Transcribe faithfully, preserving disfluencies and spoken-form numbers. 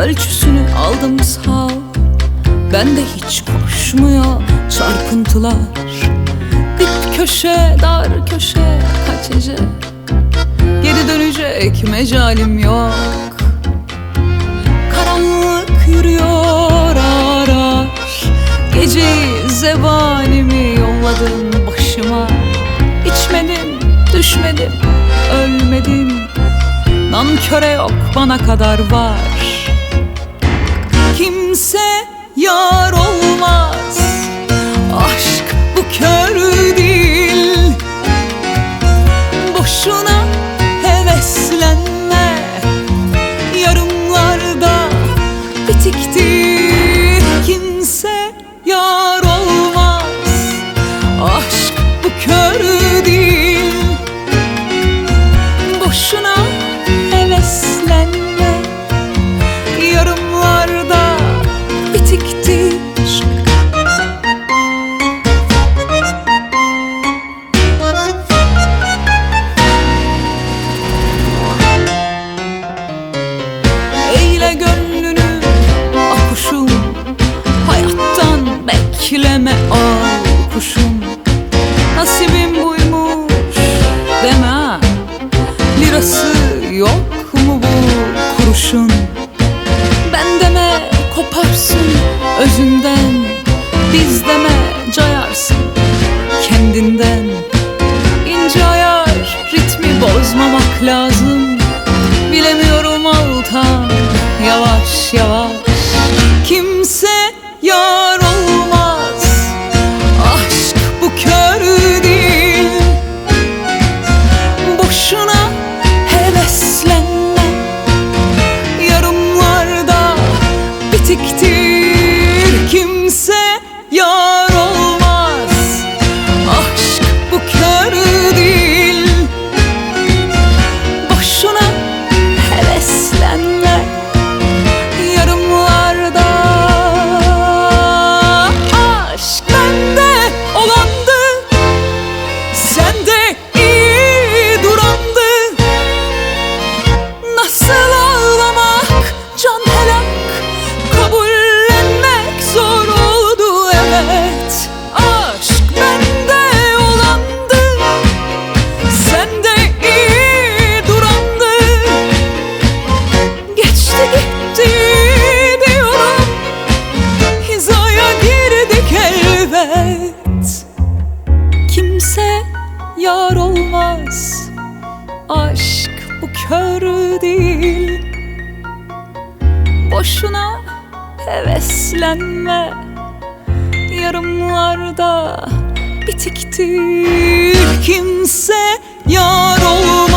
ölçüsünü aldım sağ ol. Bende hiç koşmuyor çarpıntılar. Dip köşe dar köşe kaç gece, geri dönecek mecalim yok. Karanlık yürüyor ağır ağır, geceyi zebanimi yolladım başıma. İçmedim, düşmedim, ölmedim, nanköre yok bana kadar var. Kimse yar olmaz, aşk bu kör değil. Boşuna heveslenme, yarımlarda bitiktir. Kimse yar olmaz, aşk bu kör değil. Boşuna heveslenme, yarımlarda bitiktir. Eyle gönlünü akuşum, hayattan bekleme al kuşum. Nasibim buymuş deme ha, lirası yok mu bu kuruşun? Ben deme koparsın özünden, biz deme cayarsın kendinden. İnce ayar ritmi bozmamak lazım, bilemiyorum altan yavaş yavaş. Kimse yar olmaz, aşk bu kör değil. Boşuna heveslenme, yarımlarda bitiktir. Kimse yar olmaz, aşk bu kör değil. Boşuna heveslenme, yarımlarda. Aşk bende olandı, sende iyi durandı. Nasıl ağlamak can helak, kabullenmek zor oldu evet. Aşk bende olandı, sende iyi durandı. Geçti gitti diyorum, hizaya girdik elbet. Kimse yar olmaz, aşk bu kör değil. Boşuna heveslenme, yarımlarda bitiktir. Kimse yar olmaz,